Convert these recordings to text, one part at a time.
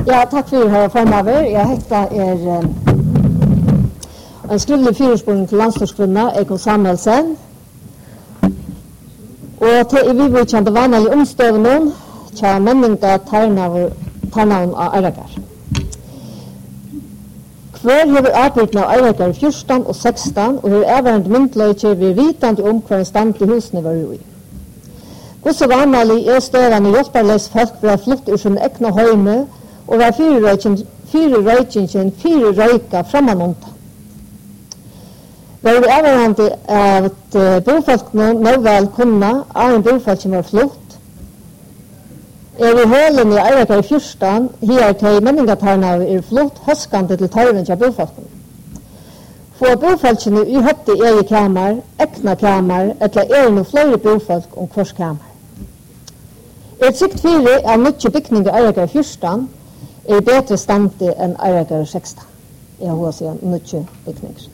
Ja, tack för herr Formaver. Jag heter en skrivlig fyrspåring till landslagskvinna, Eko Samuelsen. Og til vi vil kjente vanlige omstøvnen, kjær menninga tarnavn av Eirakar. Hver hever arbeidene av Eirakar 14 og 16, og hever æverende myndløyker vi vitande om hver stand til husene var i. Hvordan vanlig størende hjelperløs folk var flutt ur sin egna høyme, og var fire røyka framanonta. Det var avhengig av at bofolkene nå vel kunne av en bofolk som var flutt. I hølen i Eirakar 14, her til menningatarna flutt, høskande til tarven til bofolkene. For bofolkene i høtte egen kammer, egna kammer, eller noe flere bofolk om hvers kammer. Et sikt fire av mye bygninger i Eirakar 14 bedre stande enn Eirakar 16. Jeg har sier mye bygninger.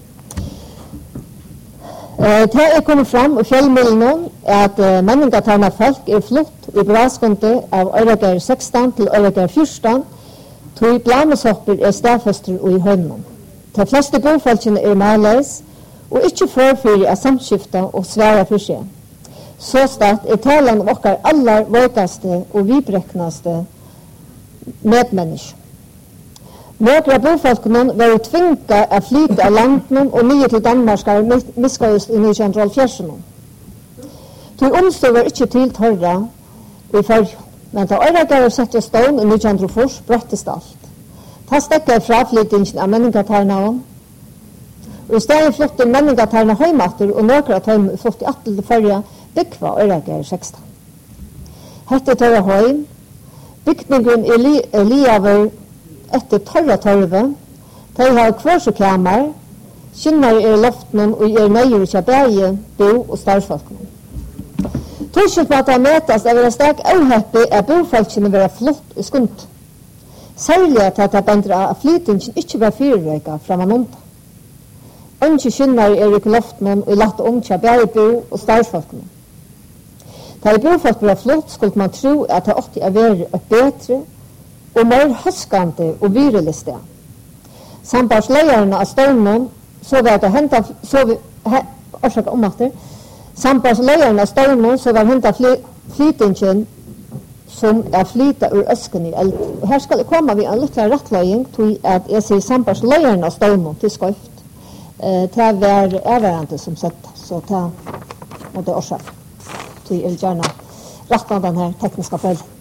Det kommet fram i fjellmiddelen at menningatarna folk flutt i braskunde av Eirakar 16 til Eirakar 14, tog blameshopper stedfester og i høymen. De fleste bofolkene malleis, og ikke forfyrir av samskifta og svære for seg. Så start talen om okkar aller våkaste og vidbreknaste medmennesker. Några bofolkene var tvinga av flyte av landen og nye til Danmarskar miskøyest i 1940. Til omstå var ikke til tørra i fyrju, men da Eirakar var sett i stån i 1940 brøttest alt. Ta stekket fra flytingen av menningatarnaen, og i stedet flytte menningatarna høymater og några tøym flytte i atle fyrja bygva Eirakar 16. Hette tørra høym, bygningen liaver etter torve, de har kvørsekammer, kynner i loften og nøyer til bæge, bo- og starfolkene. Torskilt på at det møtes er det sterk avheppig at bofolkene være flott og skunt. Særlig at det bender at flytingen ikke var fyrrøyga fra manonta. Ønske kynner i loften og lagt om til bæge, bo- og starfolkene. Da i bofolk var flott skulle man tro at det åtte er være et bedre og mer høskande og vireliste. Sambarsleierne av stånden så var det hentet Sambarsleierne av stånden så var hentet flytingen som flyta ur øsken i eld. Og her skal det komme vi en liten rettløying til at jeg sier sambarsleierne av stånden til skøyft. Det var avhørende som sett, så det måtte også til gjerne rettene denne tekniske følgen.